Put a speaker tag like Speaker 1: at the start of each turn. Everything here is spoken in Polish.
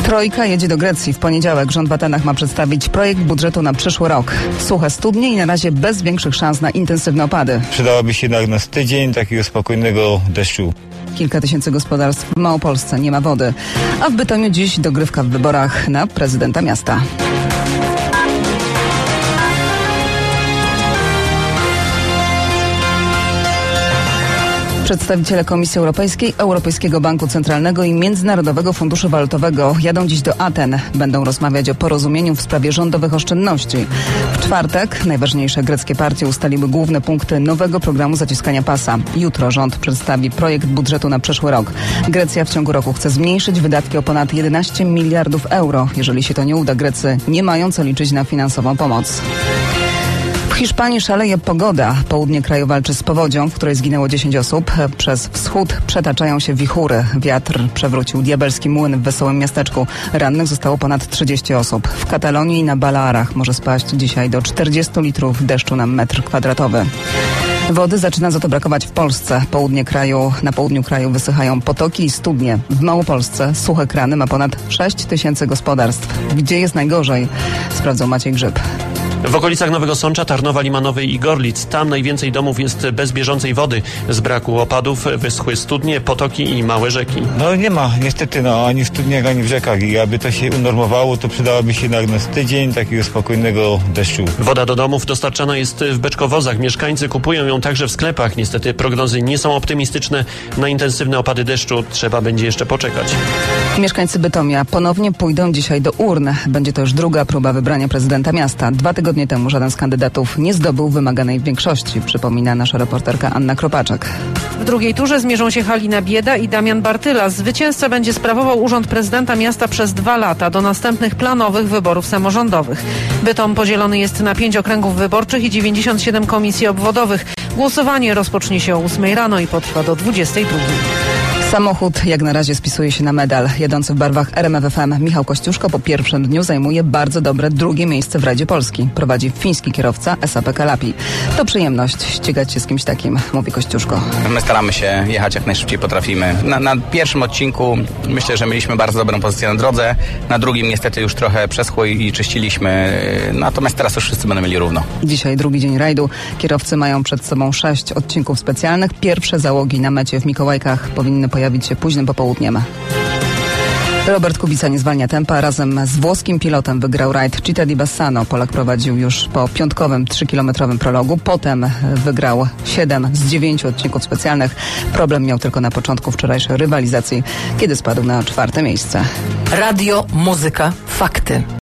Speaker 1: Trojka jedzie do Grecji w poniedziałek. Rząd w Atenach ma przedstawić projekt budżetu na przyszły rok. Suche studnie i na razie bez większych szans na intensywne opady.
Speaker 2: Przydałoby się jednak na tydzień takiego spokojnego deszczu.
Speaker 1: Kilka tysięcy gospodarstw w Małopolsce nie ma wody. A w Bytomiu dziś dogrywka w wyborach na prezydenta miasta. Przedstawiciele Komisji Europejskiej, Europejskiego Banku Centralnego i Międzynarodowego Funduszu Walutowego jadą dziś do Aten. Będą rozmawiać o porozumieniu w sprawie rządowych oszczędności. W czwartek najważniejsze greckie partie ustaliły główne punkty nowego programu zaciskania pasa. Jutro rząd przedstawi projekt budżetu na przyszły rok. Grecja w ciągu roku chce zmniejszyć wydatki o ponad 11 miliardów euro. Jeżeli się to nie uda, Grecy nie mają co liczyć na finansową pomoc. W Hiszpanii szaleje pogoda. Południe kraju walczy z powodzią, w której zginęło 10 osób. Przez wschód przetaczają się wichury. Wiatr przewrócił diabelski młyn w wesołym miasteczku. Rannych zostało ponad 30 osób. W Katalonii i na Balearach może spaść dzisiaj do 40 litrów deszczu na metr kwadratowy. Wody zaczyna za to brakować w Polsce. Na południu kraju wysychają potoki i studnie. W Małopolsce suche krany ma ponad 6 tysięcy gospodarstw. Gdzie jest najgorzej? Sprawdzał Maciej Grzyb.
Speaker 3: W okolicach Nowego Sącza, Tarnowa Limanowej i Gorlic. Tam najwięcej domów jest bez bieżącej wody. Z braku opadów wyschły studnie, potoki i małe rzeki.
Speaker 2: No nie ma niestety ani w studniach, ani w rzekach. I aby to się unormowało, to przydałoby się jednak na tydzień takiego spokojnego deszczu.
Speaker 3: Woda do domów dostarczana jest w beczkowozach. Mieszkańcy kupują ją także w sklepach. Niestety prognozy nie są optymistyczne. Na intensywne opady deszczu trzeba będzie jeszcze poczekać.
Speaker 1: Mieszkańcy Bytomia ponownie pójdą dzisiaj do urn. Będzie to już druga próba wybrania prezydenta miasta. 2 tygodnie temu żaden z kandydatów nie zdobył wymaganej większości, przypomina nasza reporterka Anna Kropaczek.
Speaker 4: W drugiej turze zmierzą się Halina Bieda i Damian Bartyla. Zwycięzca będzie sprawował urząd prezydenta miasta przez 2 lata do następnych planowych wyborów samorządowych. Bytom podzielony jest na 5 okręgów wyborczych i 97 komisji obwodowych. Głosowanie rozpocznie się o 8 rano i potrwa do 22.
Speaker 1: Samochód jak na razie spisuje się na medal. Jadący w barwach RMF FM Michał Kościuszko po pierwszym dniu zajmuje bardzo dobre 2. miejsce w Rajdzie Polski. Prowadzi fiński kierowca SAP Kalapi. To przyjemność ścigać się z kimś takim, mówi Kościuszko.
Speaker 5: My staramy się jechać jak najszybciej potrafimy. Na pierwszym odcinku myślę, że mieliśmy bardzo dobrą pozycję na drodze. Na drugim niestety już trochę przeschło i czyściliśmy. Natomiast teraz już wszyscy będą mieli równo.
Speaker 1: Dzisiaj drugi dzień rajdu. Kierowcy mają przed sobą 6 odcinków specjalnych. Pierwsze załogi na mecie w Mikołajkach powinny pojawić się późnym popołudniem. Robert Kubica nie zwalnia tempa. Razem z włoskim pilotem wygrał rajd Città di Bassano. Polak prowadził już po piątkowym 3-kilometrowym prologu. Potem wygrał 7 z 9 odcinków specjalnych. Problem miał tylko na początku wczorajszej rywalizacji, kiedy spadł na 4. miejsce.
Speaker 6: Radio, muzyka, fakty.